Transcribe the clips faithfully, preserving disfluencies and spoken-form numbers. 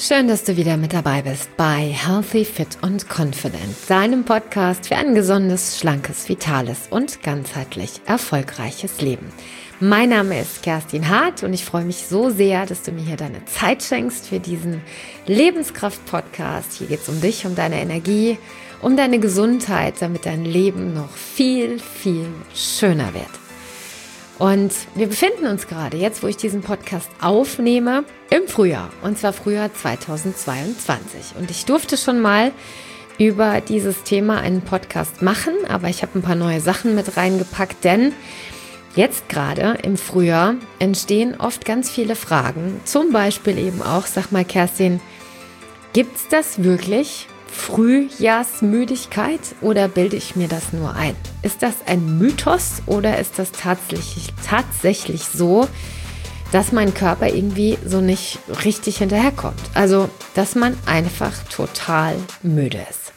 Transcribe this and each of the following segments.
Schön, dass du wieder mit dabei bist bei Healthy, Fit und Confident, deinem Podcast für ein gesundes, schlankes, vitales und ganzheitlich erfolgreiches Leben. Mein Name ist Kerstin Hart und ich freue mich so sehr, dass du mir hier deine Zeit schenkst für diesen Lebenskraft-Podcast. Hier geht es um dich, um deine Energie, um deine Gesundheit, damit dein Leben noch viel, viel schöner wird. Und wir befinden uns gerade, jetzt wo ich diesen Podcast aufnehme, im Frühjahr, und zwar Frühjahr zweitausendzweiundzwanzig. Und ich durfte schon mal über dieses Thema einen Podcast machen, aber ich habe ein paar neue Sachen mit reingepackt, denn jetzt gerade im Frühjahr entstehen oft ganz viele Fragen, zum Beispiel eben auch, sag mal Kerstin, gibt's das wirklich? Frühjahrsmüdigkeit oder bilde ich mir das nur ein? Ist das ein Mythos oder ist das tatsächlich, tatsächlich so, dass mein Körper irgendwie so nicht richtig hinterherkommt? Also, dass man einfach total müde ist.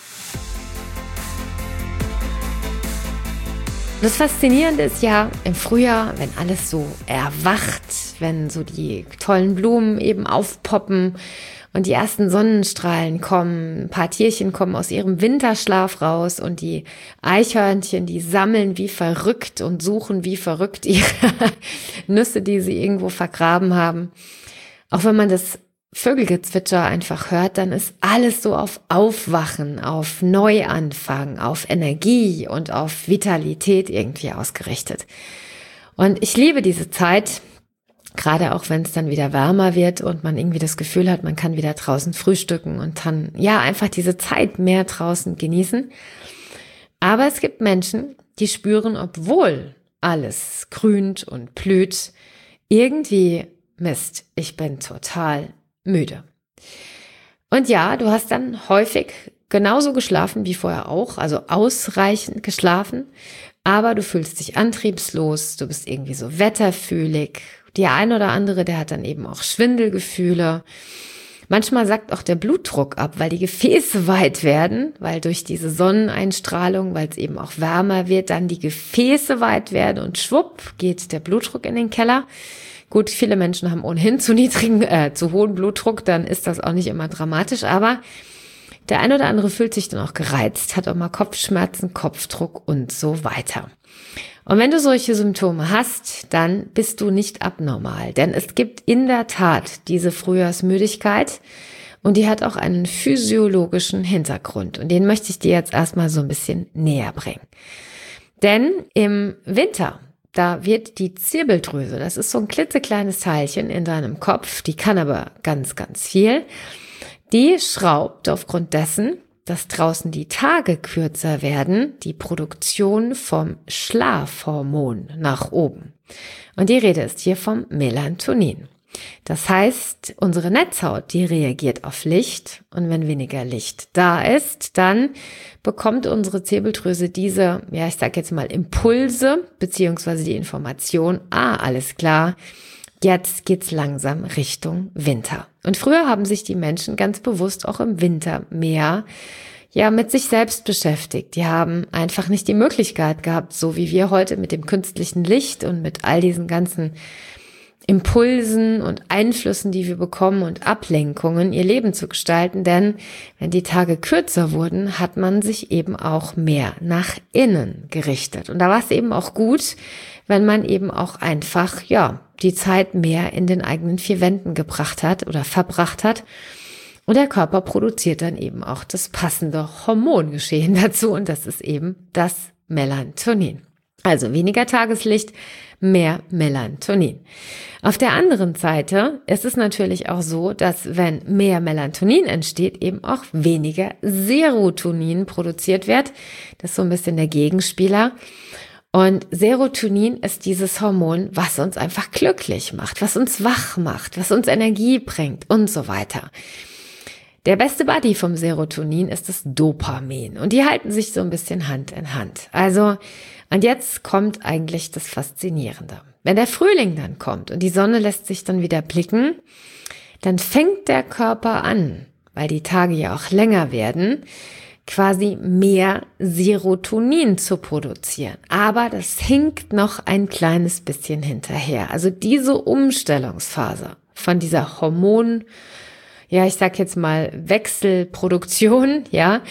Das Faszinierende ist ja im Frühjahr, wenn alles so erwacht, wenn so die tollen Blumen eben aufpoppen und die ersten Sonnenstrahlen kommen, ein paar Tierchen kommen aus ihrem Winterschlaf raus und die Eichhörnchen, die sammeln wie verrückt und suchen wie verrückt ihre Nüsse, die sie irgendwo vergraben haben. Auch wenn man das Vögelgezwitscher einfach hört, dann ist alles so auf Aufwachen, auf Neuanfang, auf Energie und auf Vitalität irgendwie ausgerichtet. Und ich liebe diese Zeit, gerade auch wenn es dann wieder wärmer wird und man irgendwie das Gefühl hat, man kann wieder draußen frühstücken und dann ja einfach diese Zeit mehr draußen genießen. Aber es gibt Menschen, die spüren, obwohl alles grünt und blüht, irgendwie Mist, ich bin total müde. Und ja, du hast dann häufig genauso geschlafen wie vorher auch, also ausreichend geschlafen, aber du fühlst dich antriebslos, du bist irgendwie so wetterfühlig. Der ein oder andere, der hat dann eben auch Schwindelgefühle. Manchmal sackt auch der Blutdruck ab, weil die Gefäße weit werden, weil durch diese Sonneneinstrahlung, weil es eben auch wärmer wird, dann die Gefäße weit werden und schwupp geht der Blutdruck in den Keller. Gut, viele Menschen haben ohnehin zu niedrigen, äh, zu hohen Blutdruck, dann ist das auch nicht immer dramatisch, aber der ein oder andere fühlt sich dann auch gereizt, hat auch mal Kopfschmerzen, Kopfdruck und so weiter. Und wenn du solche Symptome hast, dann bist du nicht abnormal, denn es gibt in der Tat diese Frühjahrsmüdigkeit und die hat auch einen physiologischen Hintergrund und den möchte ich dir jetzt erstmal so ein bisschen näher bringen. Denn im Winter, da wird die Zirbeldrüse, das ist so ein klitzekleines Teilchen in deinem Kopf, die kann aber ganz, ganz viel, die schraubt aufgrund dessen, dass draußen die Tage kürzer werden, die Produktion vom Schlafhormon nach oben. Und die Rede ist hier vom Melatonin. Das heißt, unsere Netzhaut, die reagiert auf Licht und wenn weniger Licht da ist, dann bekommt unsere Zirbeldrüse diese, ja ich sag jetzt mal Impulse, beziehungsweise die Information, ah, alles klar, jetzt geht's langsam Richtung Winter. Und früher haben sich die Menschen ganz bewusst auch im Winter mehr ja mit sich selbst beschäftigt. Die haben einfach nicht die Möglichkeit gehabt, so wie wir heute mit dem künstlichen Licht und mit all diesen ganzen Impulsen und Einflüssen, die wir bekommen und Ablenkungen, ihr Leben zu gestalten. Denn wenn die Tage kürzer wurden, hat man sich eben auch mehr nach innen gerichtet. Und da war es eben auch gut, wenn man eben auch einfach, ja, die Zeit mehr in den eigenen vier Wänden gebracht hat oder verbracht hat. Und der Körper produziert dann eben auch das passende Hormongeschehen dazu und das ist eben das Melatonin. Also weniger Tageslicht, mehr Melatonin. Auf der anderen Seite ist es natürlich auch so, dass wenn mehr Melatonin entsteht, eben auch weniger Serotonin produziert wird. Das ist so ein bisschen der Gegenspieler. Und Serotonin ist dieses Hormon, was uns einfach glücklich macht, was uns wach macht, was uns Energie bringt und so weiter. Der beste Buddy vom Serotonin ist das Dopamin und die halten sich so ein bisschen Hand in Hand. Also, und jetzt kommt eigentlich das Faszinierende. Wenn der Frühling dann kommt und die Sonne lässt sich dann wieder blicken, dann fängt der Körper an, weil die Tage ja auch länger werden, quasi mehr Serotonin zu produzieren. Aber das hinkt noch ein kleines bisschen hinterher. Also diese Umstellungsphase von dieser Hormon ja, ich sag jetzt mal Wechselproduktion, ja,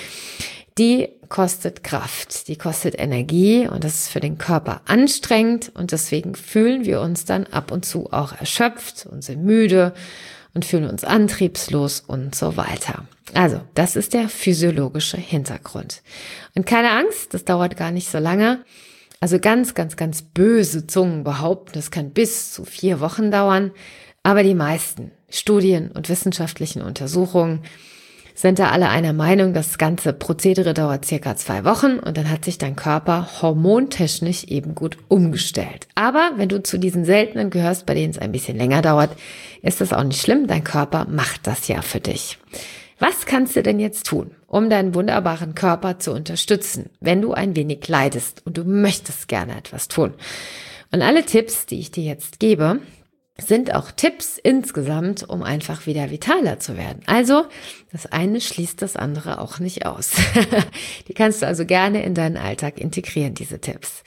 die kostet Kraft, die kostet Energie und das ist für den Körper anstrengend und deswegen fühlen wir uns dann ab und zu auch erschöpft und sind müde und fühlen uns antriebslos und so weiter. Also, das ist der physiologische Hintergrund. Und keine Angst, das dauert gar nicht so lange. Also ganz, ganz, ganz böse Zungen behaupten, das kann bis zu vier Wochen dauern. Aber die meisten Studien und wissenschaftlichen Untersuchungen sind da alle einer Meinung, das ganze Prozedere dauert circa zwei Wochen und dann hat sich dein Körper hormontechnisch eben gut umgestellt. Aber wenn du zu diesen Seltenen gehörst, bei denen es ein bisschen länger dauert, ist das auch nicht schlimm. Dein Körper macht das ja für dich. Was kannst du denn jetzt tun, um deinen wunderbaren Körper zu unterstützen, wenn du ein wenig leidest und du möchtest gerne etwas tun? Und alle Tipps, die ich dir jetzt gebe, sind auch Tipps insgesamt, um einfach wieder vitaler zu werden. Also, das eine schließt das andere auch nicht aus. Die kannst du also gerne in deinen Alltag integrieren, diese Tipps.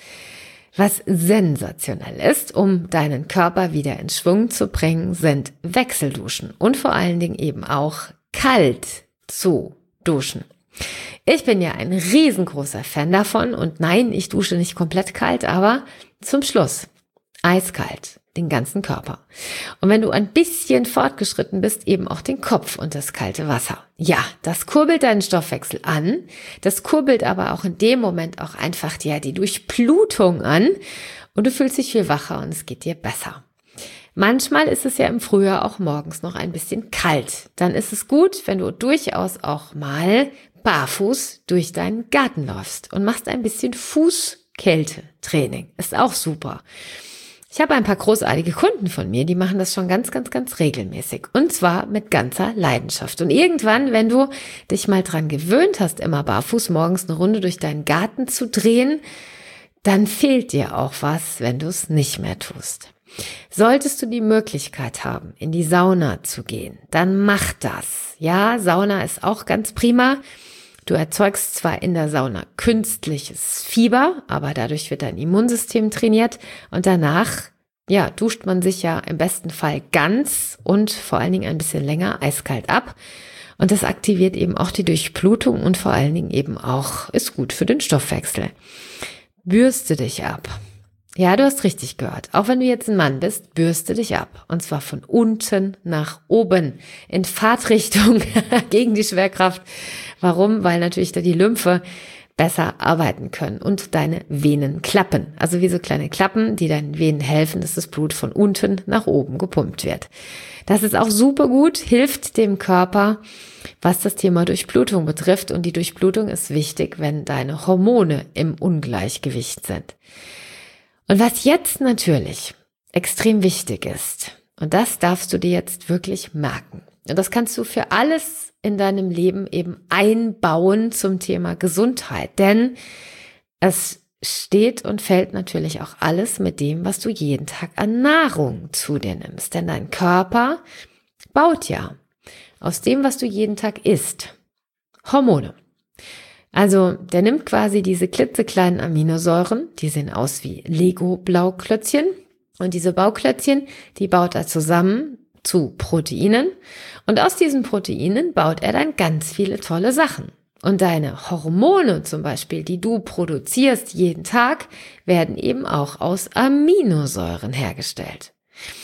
Was sensationell ist, um deinen Körper wieder in Schwung zu bringen, sind Wechselduschen und vor allen Dingen eben auch kalt zu duschen. Ich bin ja ein riesengroßer Fan davon und nein, ich dusche nicht komplett kalt, aber zum Schluss eiskalt. Den ganzen Körper. Und wenn du ein bisschen fortgeschritten bist, eben auch den Kopf und das kalte Wasser. Ja, das kurbelt deinen Stoffwechsel an. Das kurbelt aber auch in dem Moment auch einfach ja, die Durchblutung an. Und du fühlst dich viel wacher und es geht dir besser. Manchmal ist es ja im Frühjahr auch morgens noch ein bisschen kalt. Dann ist es gut, wenn du durchaus auch mal barfuß durch deinen Garten läufst und machst ein bisschen Fußkältetraining. Ist auch super. Ich habe ein paar großartige Kunden von mir, die machen das schon ganz, ganz, ganz regelmäßig. Und zwar mit ganzer Leidenschaft. Und irgendwann, wenn du dich mal dran gewöhnt hast, immer barfuß morgens eine Runde durch deinen Garten zu drehen, dann fehlt dir auch was, wenn du es nicht mehr tust. Solltest du die Möglichkeit haben, in die Sauna zu gehen, dann mach das. Ja, Sauna ist auch ganz prima. Du erzeugst zwar in der Sauna künstliches Fieber, aber dadurch wird dein Immunsystem trainiert und danach, ja, duscht man sich ja im besten Fall ganz und vor allen Dingen ein bisschen länger eiskalt ab und das aktiviert eben auch die Durchblutung und vor allen Dingen eben auch ist gut für den Stoffwechsel. Bürste dich ab. Ja, du hast richtig gehört. Auch wenn du jetzt ein Mann bist, bürste dich ab. Und zwar von unten nach oben. In Fahrtrichtung gegen die Schwerkraft. Warum? Weil natürlich da die Lymphe besser arbeiten können und deine Venen klappen. Also wie so kleine Klappen, die deinen Venen helfen, dass das Blut von unten nach oben gepumpt wird. Das ist auch super gut, hilft dem Körper, was das Thema Durchblutung betrifft. Und die Durchblutung ist wichtig, wenn deine Hormone im Ungleichgewicht sind. Und was jetzt natürlich extrem wichtig ist, und das darfst du dir jetzt wirklich merken, und das kannst du für alles in deinem Leben eben einbauen zum Thema Gesundheit, denn es steht und fällt natürlich auch alles mit dem, was du jeden Tag an Nahrung zu dir nimmst, denn dein Körper baut ja aus dem, was du jeden Tag isst, Hormone. Also der nimmt quasi diese klitzekleinen Aminosäuren, die sehen aus wie Lego-Bauklötzchen und diese Bauklötzchen, die baut er zusammen zu Proteinen und aus diesen Proteinen baut er dann ganz viele tolle Sachen. Und deine Hormone zum Beispiel, die du produzierst jeden Tag, werden eben auch aus Aminosäuren hergestellt.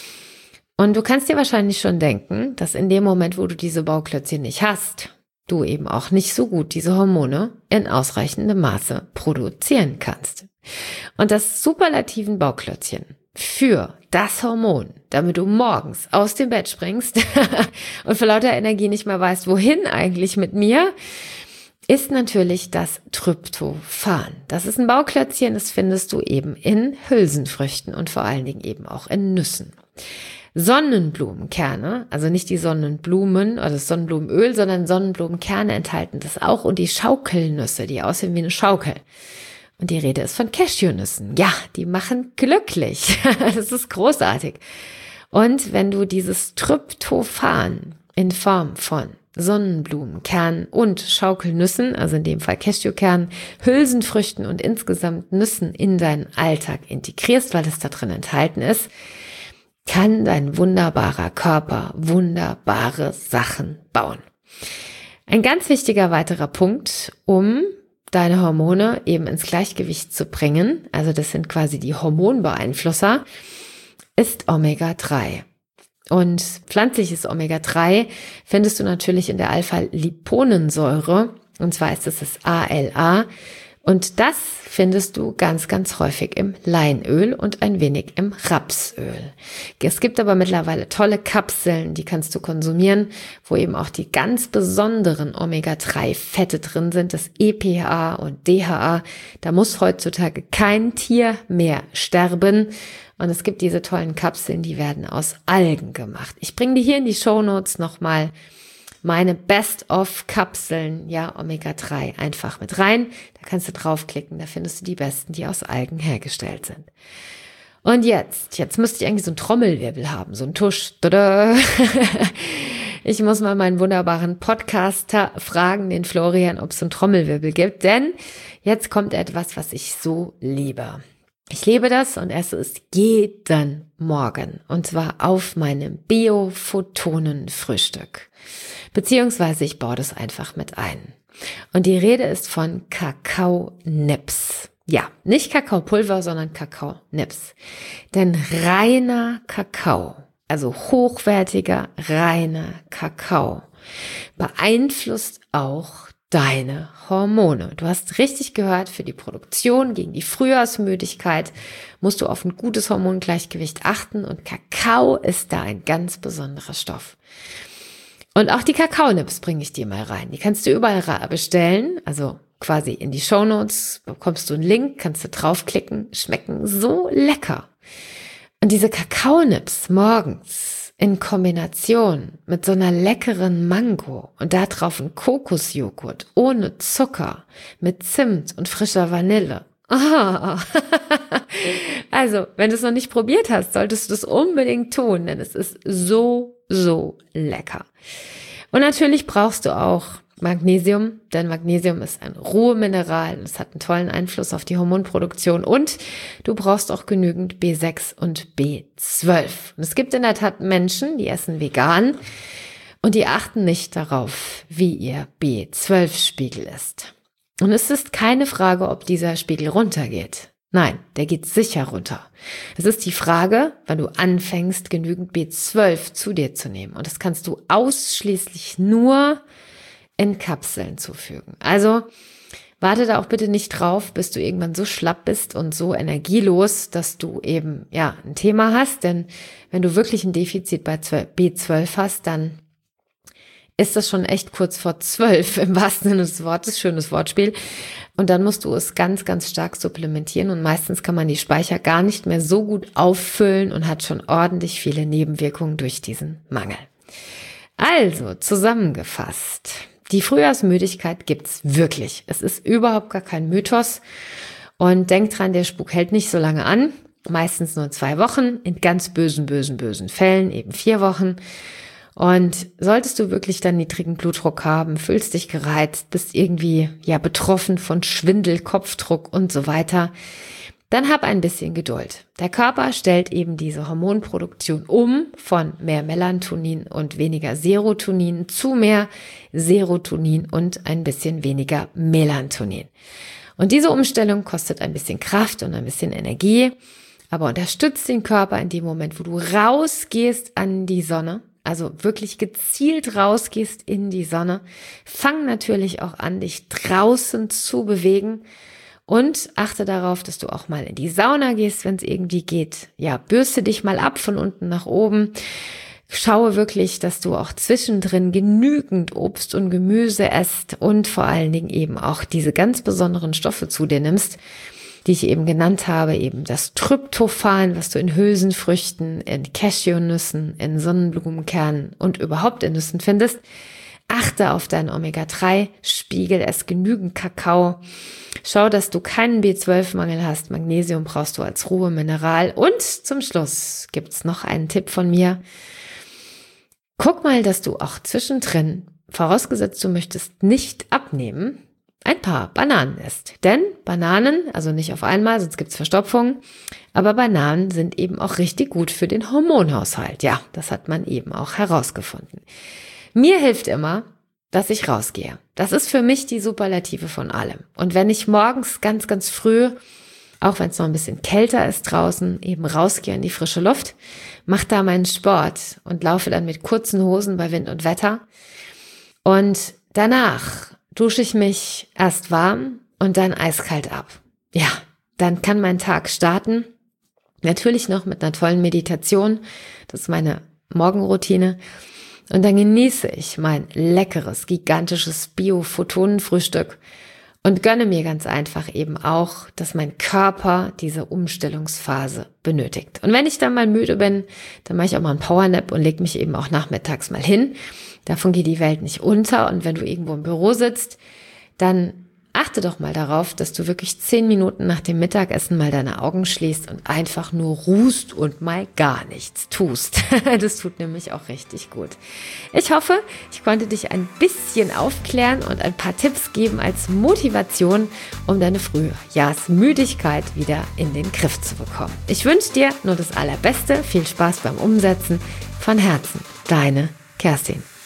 Und du kannst dir wahrscheinlich schon denken, dass in dem Moment, wo du diese Bauklötzchen nicht hast, du eben auch nicht so gut diese Hormone in ausreichendem Maße produzieren kannst. Und das superlativen Bauklötzchen für das Hormon, damit du morgens aus dem Bett springst und vor lauter Energie nicht mehr weißt, wohin eigentlich mit mir, ist natürlich das Tryptophan. Das ist ein Bauklötzchen, das findest du eben in Hülsenfrüchten und vor allen Dingen eben auch in Nüssen. Sonnenblumenkerne, also nicht die Sonnenblumen oder das Sonnenblumenöl, sondern Sonnenblumenkerne enthalten das auch und die Schaukelnüsse, die aussehen wie eine Schaukel. Und die Rede ist von Cashewnüssen. Ja, die machen glücklich. Das ist großartig. Und wenn du dieses Tryptophan in Form von Sonnenblumenkernen und Schaukelnüssen, also in dem Fall Cashewkernen, Hülsenfrüchten und insgesamt Nüssen in deinen Alltag integrierst, weil es da drin enthalten ist, kann dein wunderbarer Körper wunderbare Sachen bauen. Ein ganz wichtiger weiterer Punkt, um deine Hormone eben ins Gleichgewicht zu bringen, also das sind quasi die Hormonbeeinflusser, ist Omega drei. Und pflanzliches Omega drei findest du natürlich in der Alpha-Liponensäure, und zwar ist es das A L A. Und das findest du ganz, ganz häufig im Leinöl und ein wenig im Rapsöl. Es gibt aber mittlerweile tolle Kapseln, die kannst du konsumieren, wo eben auch die ganz besonderen Omega drei Fette drin sind, das E P A und D H A. Da muss heutzutage kein Tier mehr sterben. Und es gibt diese tollen Kapseln, die werden aus Algen gemacht. Ich bringe dir hier in die Shownotes nochmal meine Best-of-Kapseln, ja, Omega drei einfach mit rein. Da kannst du draufklicken, da findest du die besten, die aus Algen hergestellt sind. Und jetzt, jetzt müsste ich eigentlich so einen Trommelwirbel haben, so einen Tusch. Tada. Ich muss mal meinen wunderbaren Podcaster fragen, den Florian, ob es so einen Trommelwirbel gibt, denn jetzt kommt etwas, was ich so liebe. Ich liebe das und esse es jeden Morgen und zwar auf meinem Bio-Photonen-Frühstück. Beziehungsweise ich baue das einfach mit ein. Und die Rede ist von Kakao-Nips. Ja, nicht Kakaopulver, sondern Kakao-Nips. Denn reiner Kakao, also hochwertiger, reiner Kakao, beeinflusst auch deine Hormone. Du hast richtig gehört, für die Produktion gegen die Frühjahrsmüdigkeit musst du auf ein gutes Hormongleichgewicht achten und Kakao ist da ein ganz besonderer Stoff. Und auch die Kakao-Nips bringe ich dir mal rein. Die kannst du überall bestellen, also quasi in die Shownotes bekommst du einen Link, kannst du draufklicken, schmecken so lecker. Und diese Kakao-Nips morgens in Kombination mit so einer leckeren Mango und da drauf ein Kokosjoghurt ohne Zucker, mit Zimt und frischer Vanille. Oh. Also, wenn du es noch nicht probiert hast, solltest du das unbedingt tun, denn es ist so, so lecker. Und natürlich brauchst du auch Magnesium, denn Magnesium ist ein Ruhemineral, es hat einen tollen Einfluss auf die Hormonproduktion und du brauchst auch genügend B sechs und B zwölf. Und es gibt in der Tat Menschen, die essen vegan und die achten nicht darauf, wie ihr B zwölf Spiegel ist. Und es ist keine Frage, ob dieser Spiegel runtergeht. Nein, der geht sicher runter. Es ist die Frage, wann du anfängst, genügend B zwölf zu dir zu nehmen. Und das kannst du ausschließlich nur in Kapseln zufügen. Also warte da auch bitte nicht drauf, bis du irgendwann so schlapp bist und so energielos, dass du eben ja ein Thema hast. Denn wenn du wirklich ein Defizit bei B zwölf hast, dann ist das schon echt kurz vor zwölf im wahrsten Sinne des Wortes. Schönes Wortspiel. Und dann musst du es ganz, ganz stark supplementieren. Und meistens kann man die Speicher gar nicht mehr so gut auffüllen und hat schon ordentlich viele Nebenwirkungen durch diesen Mangel. Also zusammengefasst. Die Frühjahrsmüdigkeit gibt's wirklich. Es ist überhaupt gar kein Mythos. Und denk dran, der Spuk hält nicht so lange an. Meistens nur zwei Wochen. In ganz bösen, bösen, bösen Fällen eben vier Wochen. Und solltest du wirklich dann niedrigen Blutdruck haben, fühlst dich gereizt, bist irgendwie ja betroffen von Schwindel, Kopfdruck und so weiter, dann hab ein bisschen Geduld. Der Körper stellt eben diese Hormonproduktion um von mehr Melatonin und weniger Serotonin zu mehr Serotonin und ein bisschen weniger Melatonin. Und diese Umstellung kostet ein bisschen Kraft und ein bisschen Energie, aber unterstützt den Körper in dem Moment, wo du rausgehst an die Sonne, also wirklich gezielt rausgehst in die Sonne. Fang natürlich auch an, dich draußen zu bewegen. Und achte darauf, dass du auch mal in die Sauna gehst, wenn es irgendwie geht. Ja, bürste dich mal ab von unten nach oben. Schaue wirklich, dass du auch zwischendrin genügend Obst und Gemüse isst und vor allen Dingen eben auch diese ganz besonderen Stoffe zu dir nimmst, die ich eben genannt habe, eben das Tryptophan, was du in Hülsenfrüchten, in Cashewnüssen, in Sonnenblumenkernen und überhaupt in Nüssen findest. Achte auf deinen Omega drei Spiegel, ess genügend Kakao. Schau, dass du keinen B zwölf Mangel hast. Magnesium brauchst du als Ruhemineral. Und zum Schluss gibt's noch einen Tipp von mir. Guck mal, dass du auch zwischendrin, vorausgesetzt du möchtest nicht abnehmen, ein paar Bananen isst. Denn Bananen, also nicht auf einmal, sonst gibt's Verstopfung, aber Bananen sind eben auch richtig gut für den Hormonhaushalt. Ja, das hat man eben auch herausgefunden. Mir hilft immer, dass ich rausgehe. Das ist für mich die Superlative von allem. Und wenn ich morgens ganz, ganz früh, auch wenn es noch ein bisschen kälter ist draußen, eben rausgehe in die frische Luft, mache da meinen Sport und laufe dann mit kurzen Hosen bei Wind und Wetter. Und danach dusche ich mich erst warm und dann eiskalt ab. Ja, dann kann mein Tag starten. Natürlich noch mit einer tollen Meditation. Das ist meine Morgenroutine. Und dann genieße ich mein leckeres, gigantisches Bio-Photonen-Frühstück und gönne mir ganz einfach eben auch, dass mein Körper diese Umstellungsphase benötigt. Und wenn ich dann mal müde bin, dann mache ich auch mal einen Powernap und lege mich eben auch nachmittags mal hin. Davon geht die Welt nicht unter. Und wenn du irgendwo im Büro sitzt, dann achte doch mal darauf, dass du wirklich zehn Minuten nach dem Mittagessen mal deine Augen schließt und einfach nur ruhst und mal gar nichts tust. Das tut nämlich auch richtig gut. Ich hoffe, ich konnte dich ein bisschen aufklären und ein paar Tipps geben als Motivation, um deine Frühjahrsmüdigkeit wieder in den Griff zu bekommen. Ich wünsche dir nur das Allerbeste, viel Spaß beim Umsetzen. Von Herzen, deine Kerstin.